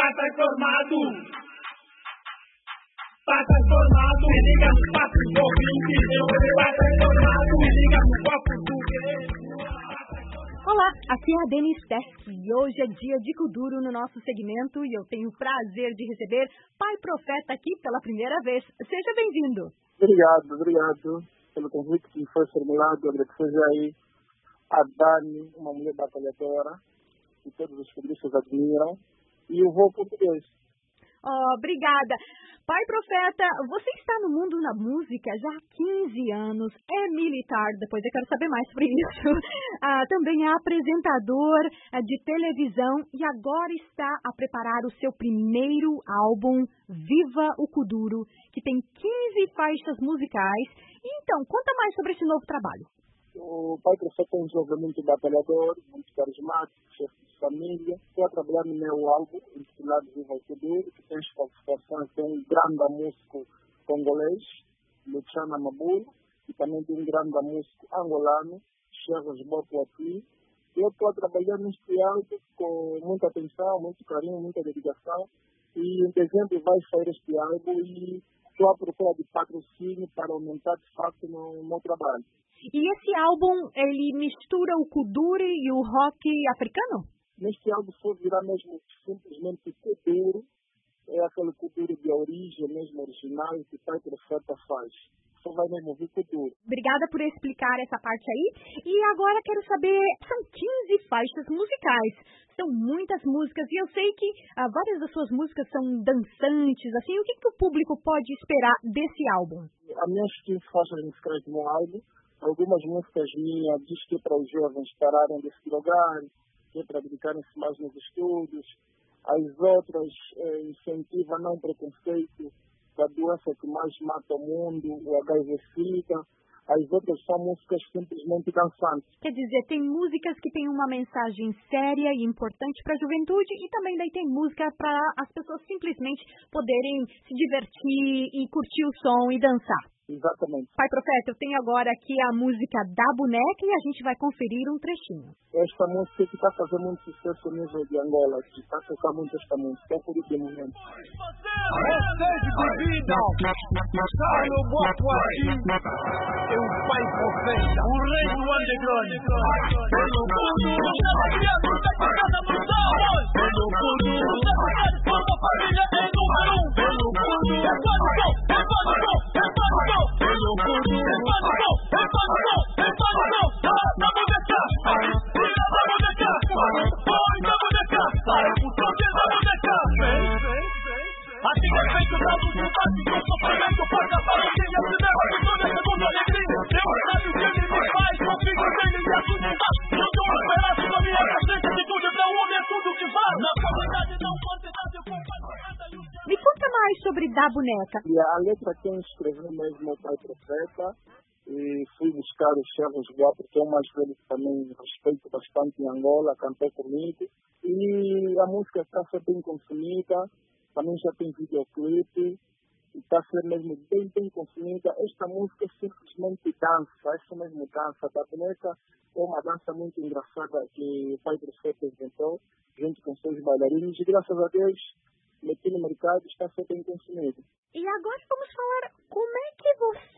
passa informado. Passa informado, me liga no 420, passa informado, me liga no copo do Olá, aqui é a Denise Tech e hoje é dia de Kuduro no nosso segmento e eu tenho o prazer de receber Pai Profeta aqui pela primeira vez. Seja bem-vindo. Obrigado pelo convite que foi formulado. Agradecer aí a Dani, uma mulher batalhadora, que todos os futebolistas admiram, e o voo português. Obrigada. Pai Profeta, você está no mundo da música já há 15 anos, é militar, depois eu quero saber mais sobre isso. Também é apresentador de televisão e agora está a preparar o seu primeiro álbum, Viva o Kuduro, que tem 15 faixas musicais. Então, conta mais sobre esse novo trabalho. O Pai Profeta é um jovem muito batalhador, muito carismático, chefe de família. Estou a trabalhar no meu álbum, intitulado Viva o Kuduro, que tem as participações de um grande músico congolês, Luciano Mabulu, e também de um grande músico angolano, Chevros Bopuati. Eu estou a trabalhar neste álbum com muita atenção, muito carinho, muita dedicação. E em dezembro vai sair este álbum e estou à procura de patrocínio para aumentar de fato no meu trabalho. E esse álbum, ele mistura o Kuduro e o rock africano? Neste álbum só virá mesmo simplesmente Kuduro, é aquele Kuduro de origem mesmo original que o Pai Profeta faz. Só vai mesmo ouvir Kuduro. Obrigada por explicar essa parte aí. E agora quero saber, são 15 faixas musicais, são muitas músicas e eu sei que várias das suas músicas são dançantes, assim, o que o público pode esperar desse álbum? As minhas 15 faixas musicais no álbum, algumas músicas minhas diz que é para os jovens pararem de se drogar, que é para dedicarem-se mais nos estudos. As outras incentivam não preconceito da doença que mais mata o mundo, o HIV-Sida. As outras são músicas simplesmente dançantes. Quer dizer, tem músicas que têm uma mensagem séria e importante para a juventude e também daí tem música para as pessoas simplesmente poderem se divertir e curtir o som e dançar. Exatamente. Pai Profeta, eu tenho agora aqui a música da Boneca e a gente vai conferir um trechinho. Esta música que está fazendo muito sucesso no nível de Angola, que está tocando muito esta música, é por esse momento. Vocês dividam, Carlos Boapuati e o Pai Profeta, o rei do underground. Pelo mundo, pelo mundo, como família em número 1. Pelo mundo, é pelo assim é feito o lado do básico, sofrimento, paga para quem é primeiro, toda segunda alegria. Deus sabe o que ele me faz, consigo dele me assustar. Eu dou um pedaço da minha cabeça de tudo, para o homem é tudo que vale. Na qualidade, não quantidade, eu comparto. Me conta mais sobre Da Boneca. E a letra quem escreveu mesmo o Pai Profeta, e fui buscar o Chevros Bopuati, que é um mais velho que também respeito bastante em Angola, cantou comigo. E a música está a ser bem consumida, também já tem videoclipe, e está a ser mesmo bem consumida. Esta música é simplesmente dança, essa mesmo dança. A boneca é uma dança muito engraçada que o Pai Profeta inventou, junto com seus bailarinos, e graças a Deus, aqui no mercado está a ser bem consumido. E agora vamos falar como é que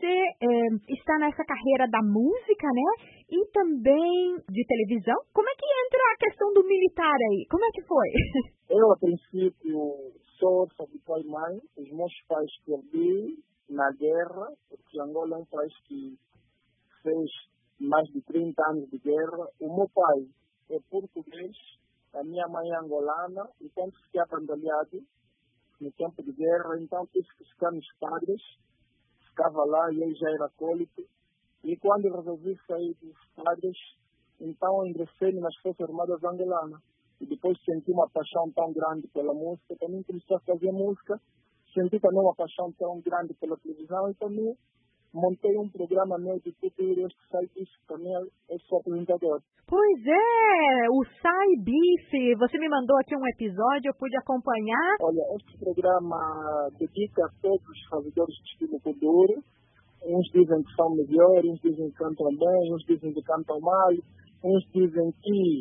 você está nessa carreira da música, né? E também de televisão. Como é que entra a questão do militar aí? Como é que foi? Eu, a princípio, sou órfão de pai e mãe. Os meus pais perdi na guerra, porque Angola é um país que fez mais de 30 anos de guerra. O meu pai é português, a minha mãe é angolana, então fiquei abandonado no tempo de guerra, então tive que ficar nos padres, ficava lá e eu já era acólito. E quando eu resolvi sair dos padres, então ingressei nas Forças Armadas Angolanas. E depois senti uma paixão tão grande pela música, também comecei a fazer música, senti também uma paixão tão grande pela televisão e também montei um programa meu de futuro, este sai disso, também eu sou apresentador. Pois é, o Sai Bife, você me mandou aqui um episódio, eu pude acompanhar. Olha, este programa dedica a todos os fazedores de estilo Kuduro. Uns dizem que são melhores, uns dizem que cantam bem, uns dizem que cantam mal, uns dizem que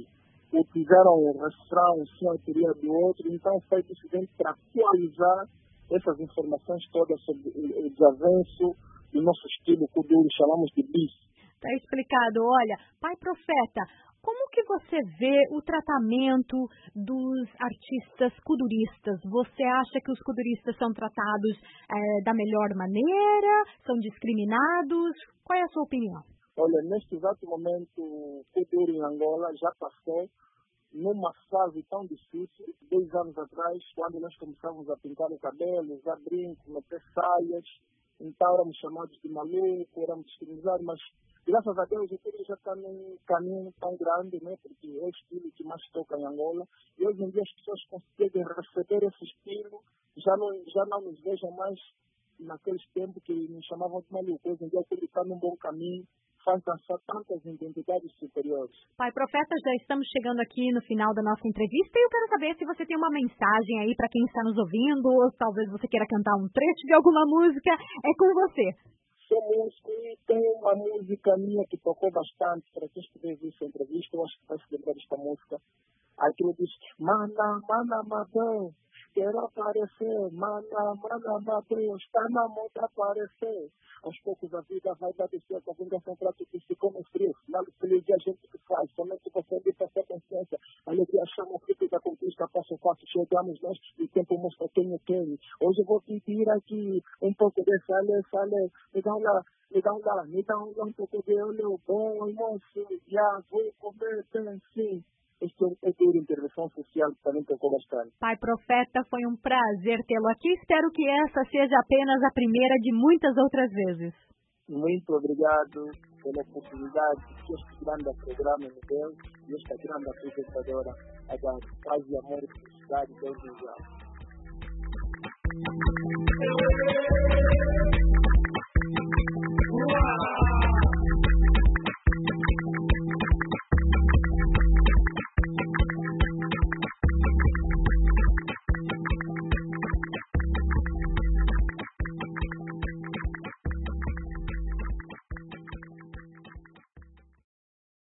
utilizaram o refrão, o som anterior do outro, então foi precisamente para atualizar essas informações todas sobre o desavanço do nosso estilo kuduro, chamamos de bis. Está explicado. Olha, Pai Profeta, como que você vê o tratamento dos artistas kuduristas? Você acha que os kuduristas são tratados da melhor maneira? São discriminados? Qual é a sua opinião? Olha, neste exato momento, o kuduro em Angola já passou numa fase tão difícil, 10 anos atrás, quando nós começamos a pintar o cabelo, usar brincos, meter saias, então éramos chamados de maluco, éramos discriminados, mas graças a Deus o kuduro já está num caminho tão grande, né, porque é o estilo que mais toca em Angola, e hoje em dia as pessoas conseguem receber esse estilo, já não nos vejam mais naqueles tempos que nos chamavam de maluco. Hoje em dia o kuduro está num bom caminho, faz dançar tantas identidades superiores. Pai Profeta, já estamos chegando aqui no final da nossa entrevista e eu quero saber se você tem uma mensagem aí para quem está nos ouvindo, ou talvez você queira cantar um trecho de alguma música, é com você. Sou músico e tem uma música minha que tocou bastante, para quem estiver vendo essa entrevista, eu acho que vai se lembrar desta música. Aquilo diz, mana, madão, quero aparecer, mana, madão, está na moda aparecer. Aos poucos a vida vai dar de certo, a vingança é um prato que se come frio, final feliz a gente que faz, somente você lhe passar consciência, a alegria chama o fruto da conquista, passo a passo, chegamos nós, e o tempo mostra quem é quem. Hoje eu vou pedir aqui um pouco de sale, me dá um pouco de olho bom, moço, já vou comer bem sim. Este é um pouco de intervenção social que também tocou bastante. Pai Profeta, foi um prazer tê-lo aqui. Espero que essa seja apenas a primeira de muitas outras vezes. Muito obrigado pela oportunidade que este grande programa me deu e esta grande apresentadora a dar paz e amor e felicidade. Deus nos